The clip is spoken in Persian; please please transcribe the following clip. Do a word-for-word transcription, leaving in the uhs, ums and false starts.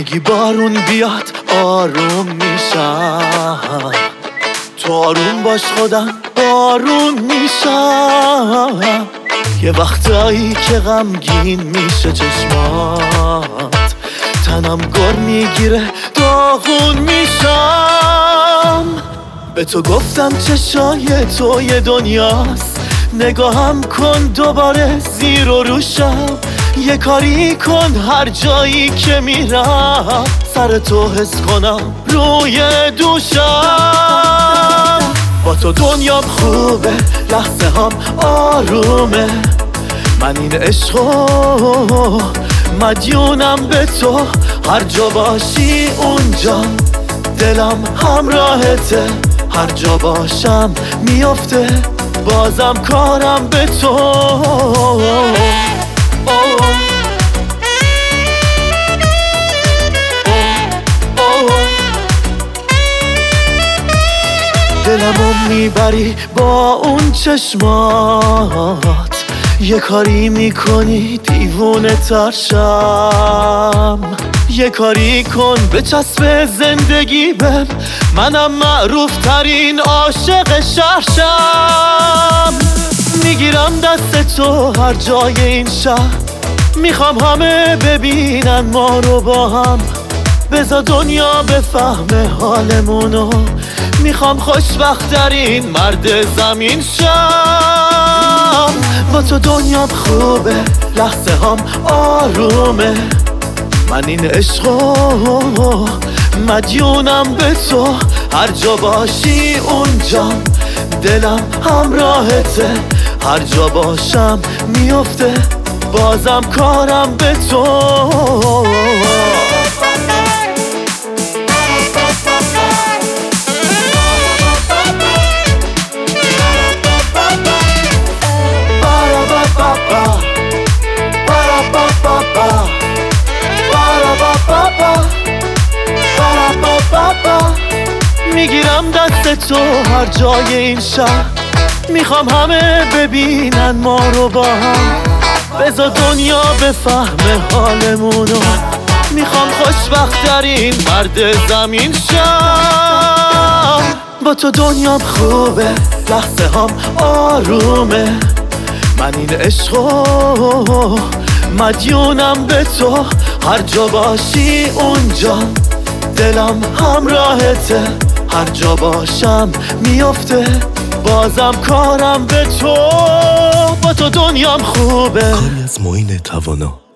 میگی بارون بیاد آروم میشم، تو آروم باش خودم بارون میشم. یه وقتایی که غمگین میشه چشمات، تنم گر میگیره داغون میشم. به تو گفتم چشای تو یه دنیاست، نگاهم کن دوباره زیر و روشم. یه کاری کن هر جایی که میرم، سر تو حس کنم روی دوشم. با تو دنیام خوبه، لحظه هم آرومه. من این عشقو مدیونم به تو، هر جا باشی اونجا دلم همراهته. هر جا باشم میافته بازم کارم به تو. دلمو میبری با اون چشمات، یه کاری میکنی دیوونه ترشم. یه کاری کن به چسب زندگی بم، منم معروف ترین عاشق شهرشم. میگیرم دست تو هر جای این شهر، میخوام همه ببینن ما رو با هم. بذار دنیا بفهمه حالمونو، میخوام خوشبخت ترین مرد زمین شم. با تو دنیام خوبه، لحظه هم آرومه. من این عشقو مدیونم به تو، هر جا باشی اونجا دلم همراهته. هر جا باشم میافته بازم کارم به تو. میگیرم دست تو هر جای این شهر، میخوام همه ببینن ما رو با هم. بذار دنیا بفهمه حالمونو، میخوام خوشبخت ترین مرد زمین شم. با تو دنیام خوبه، لحظه هم آرومه. من این عشقو مدیونم به تو، هر جا باشی اونجا دلم همراهته. هر جا باشم میافته بازم کارم به تو. با تو دنیام خوبه. کاری از معین توانا.